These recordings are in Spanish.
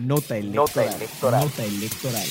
Nota electoral. Nota electoral.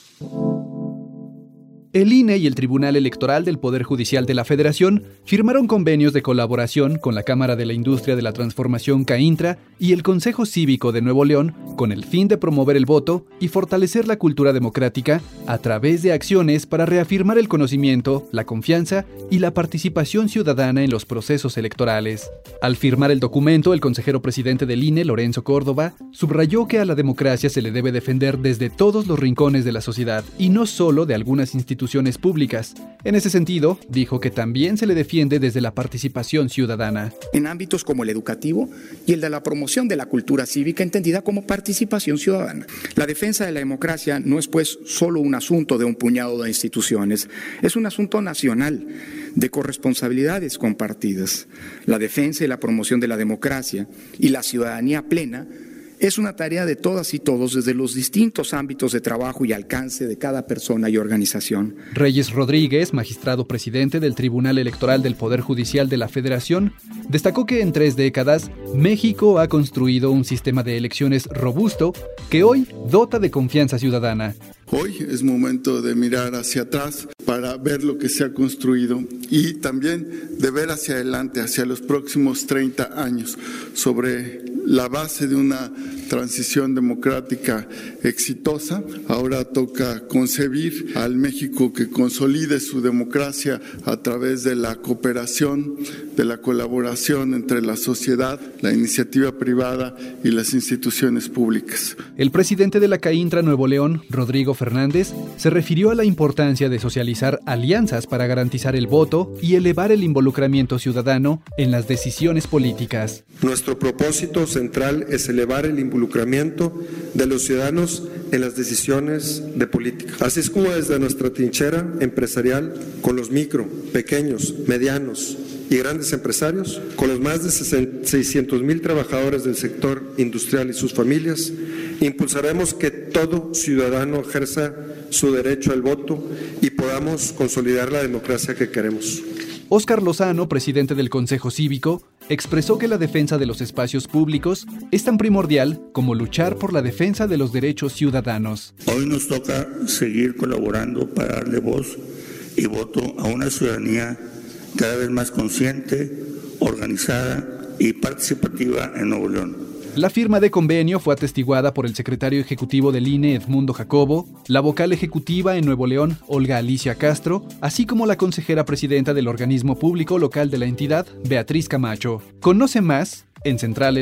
El INE y el Tribunal Electoral del Poder Judicial de la Federación firmaron convenios de colaboración con la Cámara de la Industria de la Transformación CAINTRA y el Consejo Cívico de Nuevo León con el fin de promover el voto y fortalecer la cultura democrática a través de acciones para reafirmar el conocimiento, la confianza y la participación ciudadana en los procesos electorales. Al firmar el documento, el consejero presidente del INE, Lorenzo Córdoba, subrayó que a la democracia se le debe defender desde todos los rincones de la sociedad y no solo de algunas instituciones públicas. En ese sentido, dijo que también se le defiende desde la participación ciudadana. En ámbitos como el educativo y el de la promoción de la cultura cívica entendida como participación ciudadana. La defensa de la democracia no es pues solo un asunto de un puñado de instituciones, es un asunto nacional de corresponsabilidades compartidas. La defensa y la promoción de la democracia y la ciudadanía plena es una tarea de todas y todos desde los distintos ámbitos de trabajo y alcance de cada persona y organización. Reyes Rodríguez, magistrado presidente del Tribunal Electoral del Poder Judicial de la Federación, destacó que en 3 décadas México ha construido un sistema de elecciones robusto que hoy dota de confianza ciudadana. Hoy es momento de mirar hacia atrás para ver lo que se ha construido y también de ver hacia adelante, hacia los próximos 30 años, sobre la base de una transición democrática exitosa. Ahora toca concebir al México que consolide su democracia a través de la cooperación, de la colaboración entre la sociedad, la iniciativa privada y las instituciones públicas. El presidente de la CAINTRA Nuevo León, Rodrigo Fernández, se refirió a la importancia de socializar alianzas para garantizar el voto y elevar el involucramiento ciudadano en las decisiones políticas. Nuestro propósito central es elevar el involucramiento de los ciudadanos en las decisiones de política. Así es como desde nuestra trinchera empresarial, con los micro, pequeños, medianos y grandes empresarios, con los más de 600,000 trabajadores del sector industrial y sus familias, impulsaremos que todo ciudadano ejerza su derecho al voto y podamos consolidar la democracia que queremos. Óscar Lozano, presidente del Consejo Cívico, expresó que la defensa de los espacios públicos es tan primordial como luchar por la defensa de los derechos ciudadanos. Hoy nos toca seguir colaborando para darle voz y voto a una ciudadanía cada vez más consciente, organizada y participativa en Nuevo León. La firma de convenio fue atestiguada por el secretario ejecutivo del INE, Edmundo Jacobo, la vocal ejecutiva en Nuevo León, Olga Alicia Castro, así como la consejera presidenta del organismo público local de la entidad, Beatriz Camacho. Conoce más en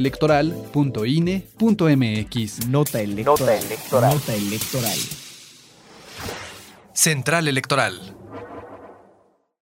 centralelectoral.ine.mx. Nota electoral. Nota electoral. Central Electoral.